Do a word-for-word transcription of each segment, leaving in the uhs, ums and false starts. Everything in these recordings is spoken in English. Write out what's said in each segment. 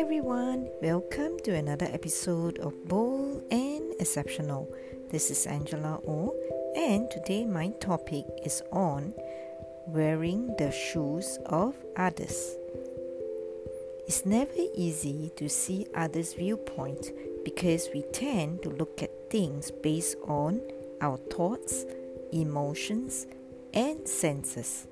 everyone, welcome to another episode of Bold and Exceptional. This is Angela O, and today my topic is on wearing the shoes of others. It's never easy to see others' viewpoint because we tend to look at things based on our thoughts, emotions, and senses.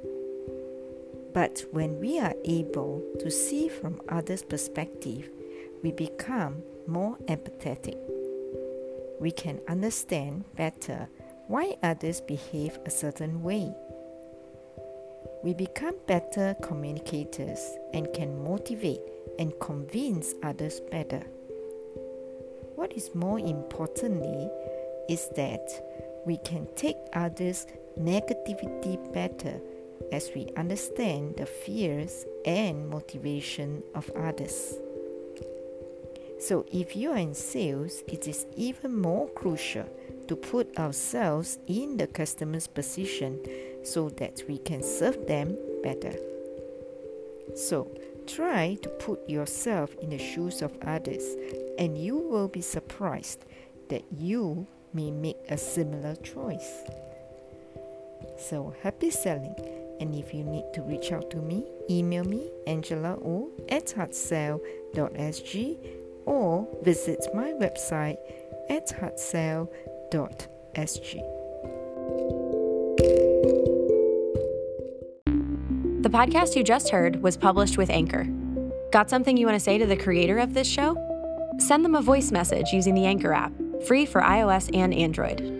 But when we are able to see from others' perspective, we become more empathetic. We can understand better why others behave a certain way. We become better communicators and can motivate and convince others better. What is more importantly is that we can take others' negativity better as we understand the fears and motivation of others. So if you are in sales, it is even more crucial to put ourselves in the customer's position so that we can serve them better. So try to put yourself in the shoes of others, and you will be surprised that you may make a similar choice. So happy selling! And if you need to reach out to me, email me angela o at hardsell dot s g or visit my website at hardsell dot s g. The podcast you just heard was published with Anchor. Got something you want to say to the creator of this show? Send them a voice message using the Anchor app, free for iOS and Android.